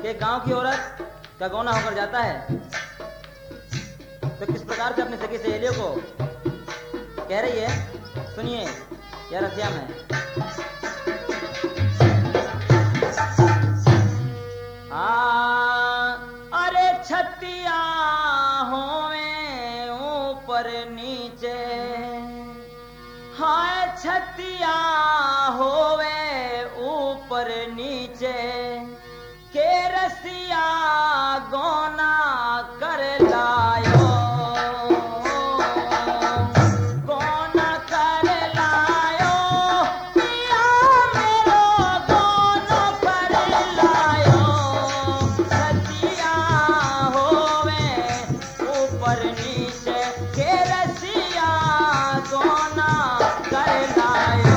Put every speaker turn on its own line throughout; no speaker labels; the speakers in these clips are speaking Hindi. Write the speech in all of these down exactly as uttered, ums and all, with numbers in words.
कि गांव की औरत का गौना होकर जाता है तो किस प्रकार से अपनी सखी सहेलियों को कह रही है, सुनिए यह रसिया में। आ, अरे छतिया होवे ऊपर नीचे, हाय छतिया होवे ऊपर नीचे, के रसिया गौना कर लायो, गौना कर लायो, पिया मेरो गौना कर लायो, छतिया होवे ऊपर नीचे, के रसिया गौना कर लायो।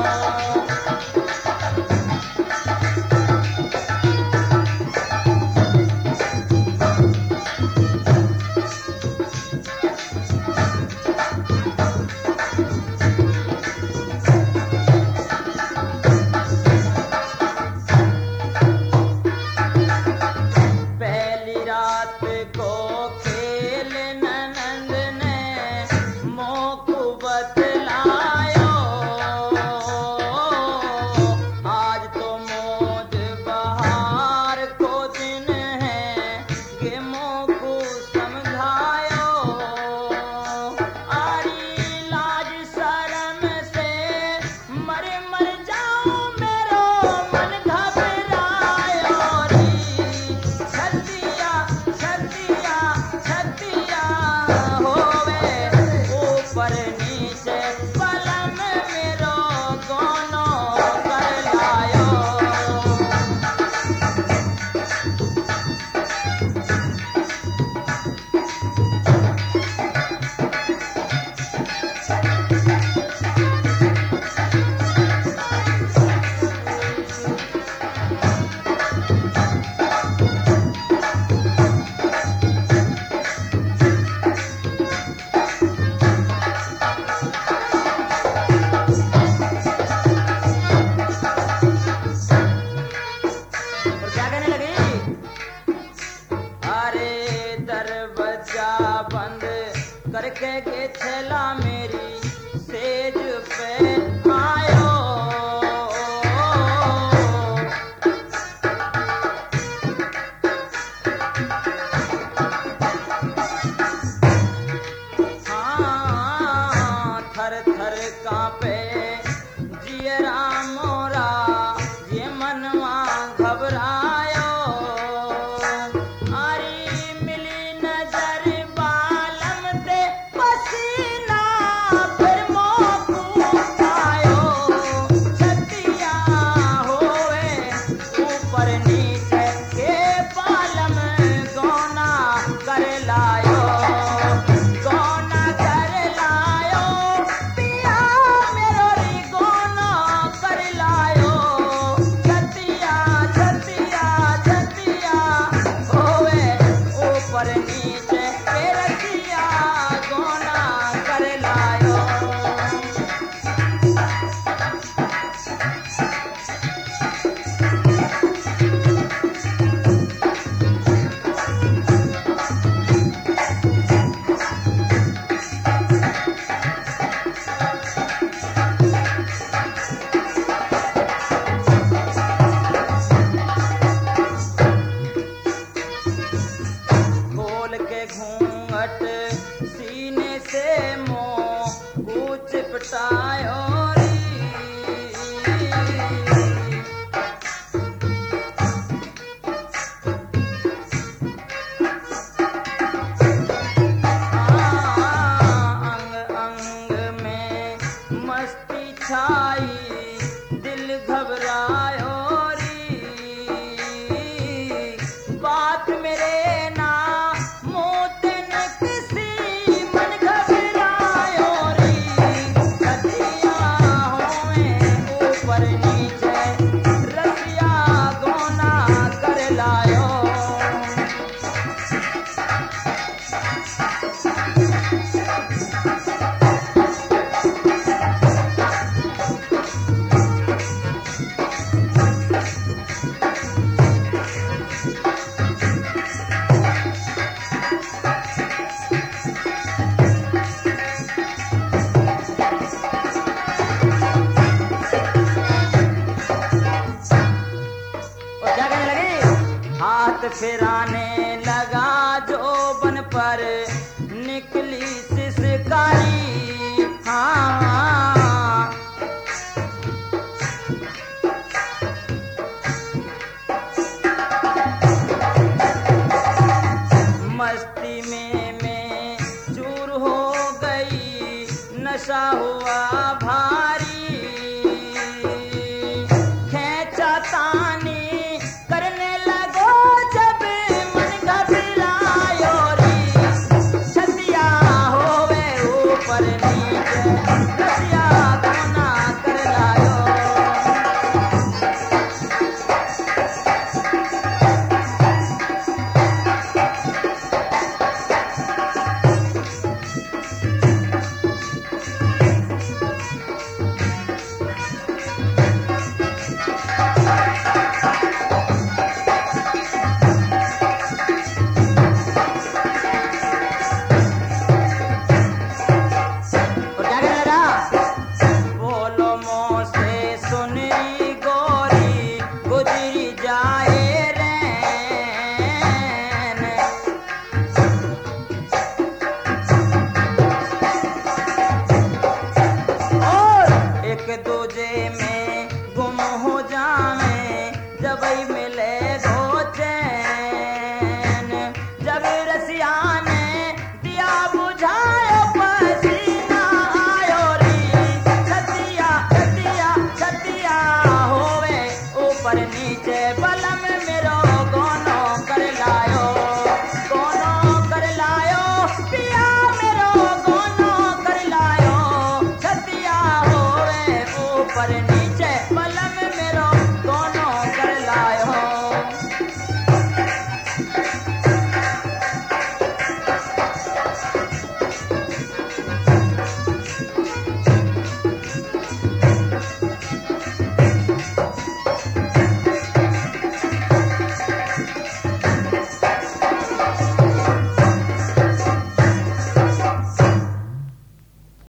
करके के छेला मेरी सेज पे आयो, हाँ थर थर कांपे जियरा मोरा, ये मनवा घबरायो, और क्या कहने लगी? हाथ फिराने लगा जोबन पर निकली सिसकारी। हाँ मस्ती में मैं चूर हो गई, नशा हुआ भारी, खेचा तानी करने लगो जब मन घबरायो री, छतिया होवे ऊपर नीचे, रसिया कोना कर लायो। नीचे बलम